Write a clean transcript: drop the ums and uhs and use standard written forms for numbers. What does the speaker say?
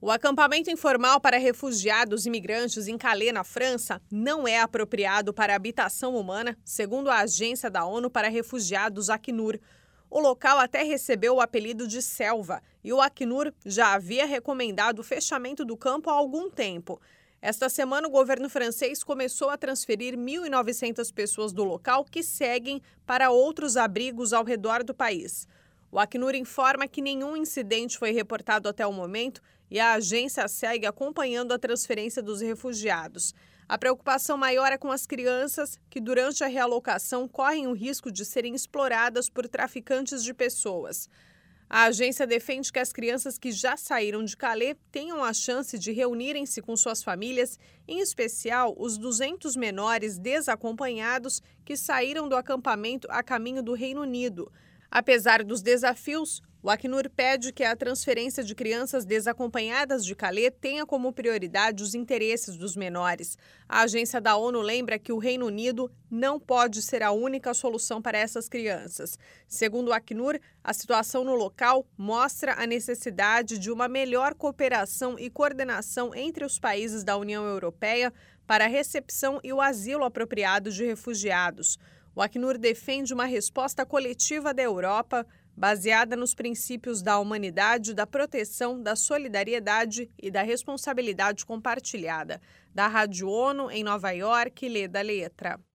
O acampamento informal para refugiados imigrantes em Calais, na França, não é apropriado para habitação humana, segundo a Agência da ONU para Refugiados, Acnur. O local até recebeu o apelido de selva e o Acnur já havia recomendado o fechamento do campo há algum tempo. Esta semana, o governo francês começou a transferir 1.900 pessoas do local que seguem para outros abrigos ao redor do país. O Acnur informa que nenhum incidente foi reportado até o momento e a agência segue acompanhando a transferência dos refugiados. A preocupação maior é com as crianças que, durante a realocação, correm o risco de serem exploradas por traficantes de pessoas. A agência defende que as crianças que já saíram de Calais tenham a chance de reunirem-se com suas famílias, em especial os 200 menores desacompanhados que saíram do acampamento a caminho do Reino Unido. Apesar dos desafios, o Acnur pede que a transferência de crianças desacompanhadas de Calais tenha como prioridade os interesses dos menores. A agência da ONU lembra que o Reino Unido não pode ser a única solução para essas crianças. Segundo o Acnur, a situação no local mostra a necessidade de uma melhor cooperação e coordenação entre os países da União Europeia para a recepção e o asilo apropriado de refugiados. O Acnur defende uma resposta coletiva da Europa, baseada nos princípios da humanidade, da proteção, da solidariedade e da responsabilidade compartilhada. Da Rádio ONU, em Nova York, Leda Letra.